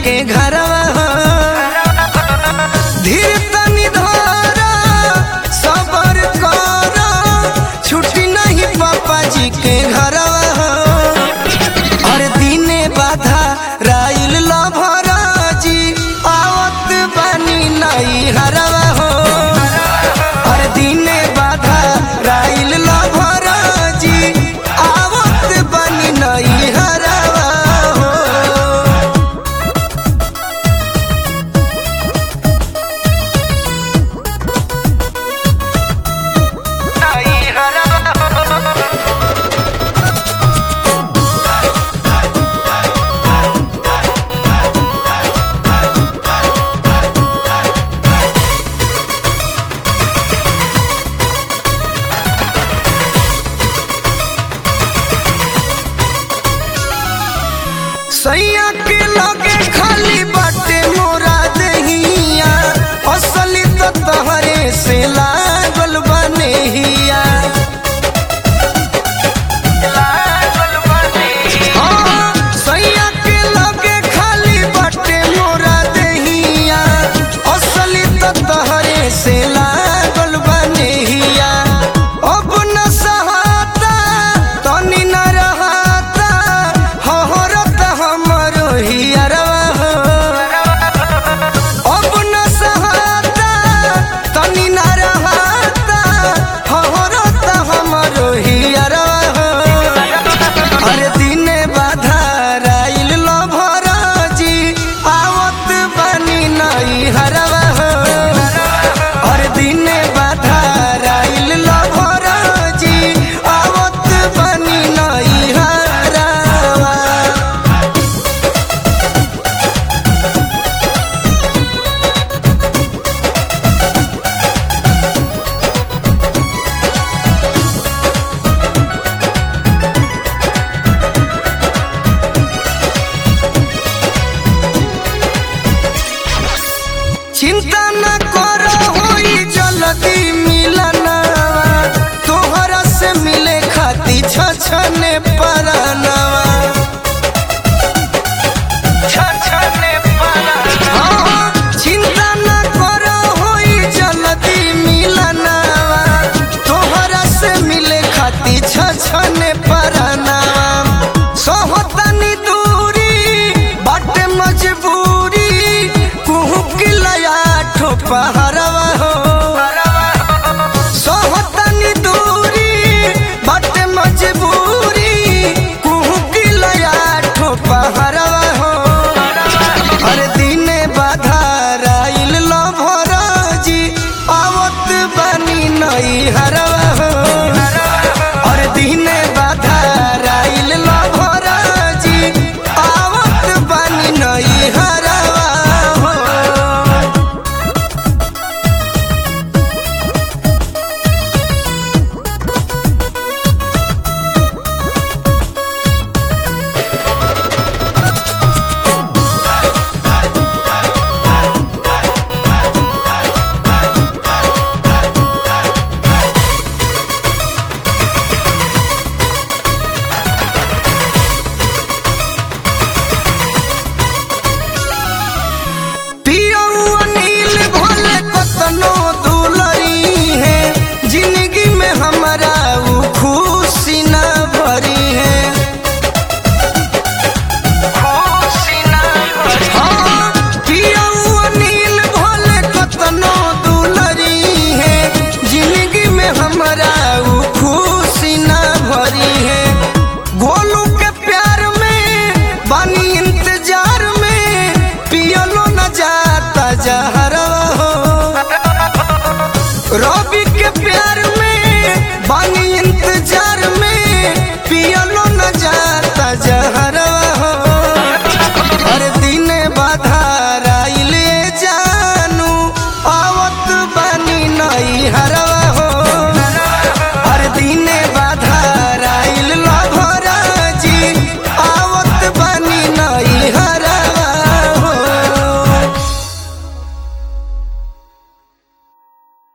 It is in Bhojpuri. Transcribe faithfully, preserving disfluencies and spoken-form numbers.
के घरवा हो। धीर तनी धरा सबर करा, छुट्टी नहीं पापा जी के घरवा हो। और दिने बाधा राइल लभरा जी, आवत बनी नई हरवा हो। और दिने बाधा राइल लभरा जी, आवत बनी नई हरवा हो। नई हरवा हो। सैया के लगे खाली बाटे मोरा दहिया, असली तो तहरे से लागल बनेहिया। हाँ, सैया के लगे खाली बाटे मोरा दहिया, असली तो तहरे से लागल बनेहिया। अब न सहाता तनी न रहता, हहरत हमरो हियरवा हो। अब न सहाता तनी न रहता, हहरत हमरो हियरवा हो। अरे दिने बाधा राइल लभरा जी, आवत बनी नई हरवा हो। और दिने बाधा राइल लभरा जी, आवत बनी नई हरवा। चिंता न करो होई जल्दी मिलना, तोहरा से मिले खाती छछने पराना।